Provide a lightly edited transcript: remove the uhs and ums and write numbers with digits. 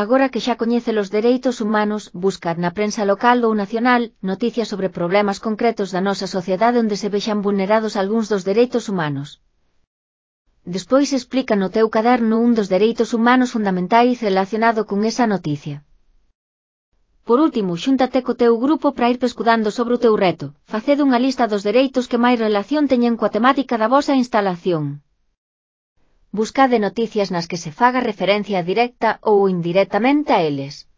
Agora que xa coñece os dereitos humanos, busca na prensa local ou nacional noticias sobre problemas concretos da nosa sociedade onde se vexan vulnerados algúns dos dereitos humanos. Despois explica no teu caderno un dos dereitos humanos fundamentais relacionado con esa noticia. Por último, xúntate co teu grupo para ir pescudando sobre o teu reto. Faced unha lista dos dereitos que máis relación teñen coa temática da vosa instalación. Buscade noticias nas que se faga referencia directa ou indirectamente a eles.